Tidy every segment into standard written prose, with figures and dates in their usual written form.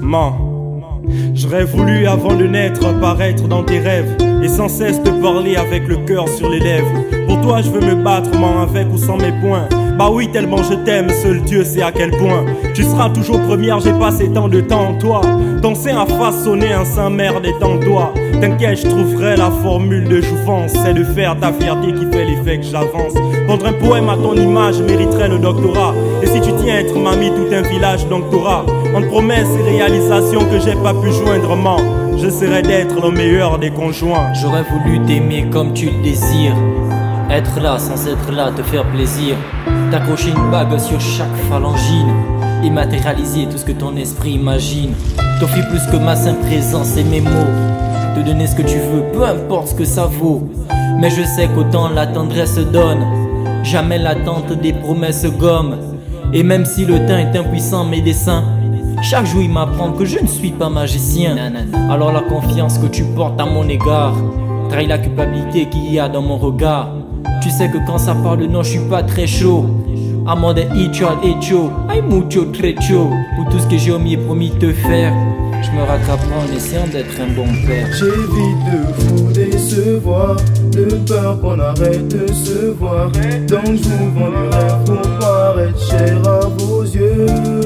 Man, j'aurais voulu avant de naître apparaître dans tes rêves et sans cesse te parler avec le cœur sur les lèvres. Pour toi je veux me battre, man, avec ou sans mes poings. Bah oui, tellement je t'aime, seul Dieu sait à quel point. Tu seras toujours première, j'ai passé tant de temps en toi. Ton sein a façonné un sein merde étant toi. T'inquiète, je trouverai la formule de jouvence. C'est de faire ta fierté qui fait l'effet que j'avance. Pondre un poème à ton image mériterait le doctorat. Et si tu tiens à être mamie, tout un village donc t'auras. Entre promesses et réalisations que j'ai pas pu joindre, man, j'essaierai d'être le meilleur des conjoints. J'aurais voulu t'aimer comme tu le désires, être là sans être là, te faire plaisir, t'accrocher une bague sur chaque phalangine et matérialiser tout ce que ton esprit imagine. T'offrir plus que ma simple présence et mes mots, te donner ce que tu veux, peu importe ce que ça vaut. Mais je sais qu'autant la tendresse donne, jamais l'attente des promesses gomme. Et même si le temps est un puissant médecin, chaque jour il m'apprend que je ne suis pas magicien. Alors la confiance que tu portes à mon égard trahit la culpabilité qu'il y a dans mon regard. Tu sais que quand ça parle de non, je suis pas très chaud. Amor de hecho, hay mucho trecho. Pour tout ce que j'ai omis et promis de te faire, je me rattraperai en essayant d'être un bon père. J'évite de vous décevoir, de peur qu'on arrête de se voir. Donc je vous vends du rêve pour paraître cher à vos yeux.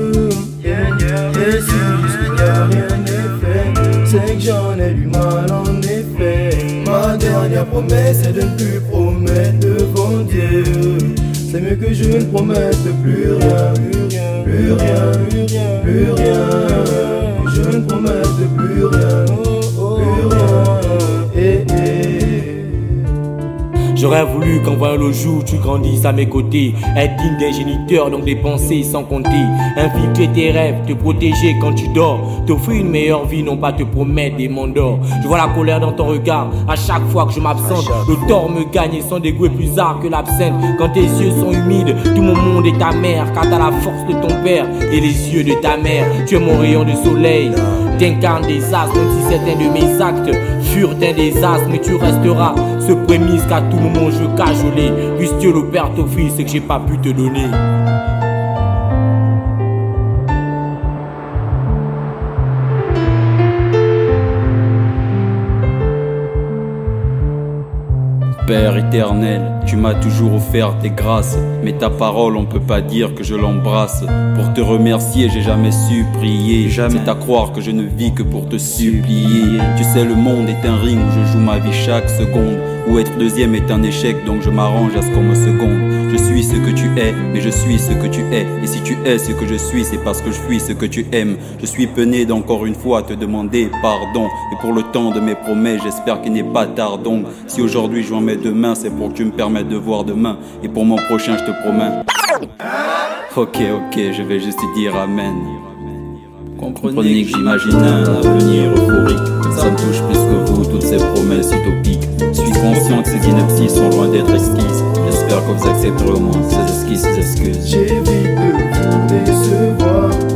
Et si jusqu'à rien n'est fait, c'est que j'en ai du mal en effet. Ma dernière promesse est de ne plus promettre devant Dieu. C'est mieux que je ne promette plus rien, plus rien, plus rien. Je ne promette plus rien, plus rien. J'aurais voulu qu'en voyant le jour tu grandisses à mes côtés, être digne d'un géniteur, donc des pensées sans compter. Infiltrer tes rêves, te protéger quand tu dors, t'offrir une meilleure vie, non pas te promettre des mondes d'or. Je vois la colère dans ton regard à chaque fois que je m'absente. Le tort me gagne et son dégoût est plus âpre que l'absinthe. Quand tes yeux sont humides, tout mon monde est ta mère, car t'as la force de ton père et les yeux de ta mère. Tu es mon rayon de soleil, t'incarnes des astres, même si certains de mes actes furent un désastre. Mais tu resteras ce prémisse qu'à tout moment je veux cajoler. Puisse Dieu le Père t'offrir ce que j'ai pas pu te donner. Père éternel, tu m'as toujours offert tes grâces, mais ta parole on peut pas dire que je l'embrasse. Pour te remercier j'ai jamais su prier, c'est à croire que je ne vis que pour te supplier. Tu sais le monde est un ring où je joue ma vie chaque seconde, où être deuxième est un échec donc je m'arrange à ce qu'on me seconde. Je suis ce que tu es, mais je suis ce que tu es. Et si tu es ce que je suis, c'est parce que je suis ce que tu aimes. Je suis peiné d'encore une fois te demander pardon. Et pour le temps de mes promesses, j'espère qu'il n'est pas tard donc. Si aujourd'hui je en mets demain, c'est pour que tu me permettes de voir demain. Et pour mon prochain, je te promets. Ok, je vais juste dire amen. Comprenez que j'imagine un avenir euphorique. Ça me touche plus que vous, toutes ces promesses utopiques. Je suis conscient que ces inepties sont loin d'être exquises. J'espère que vous accepterez au moins ces excuses. J'évite de vous décevoir,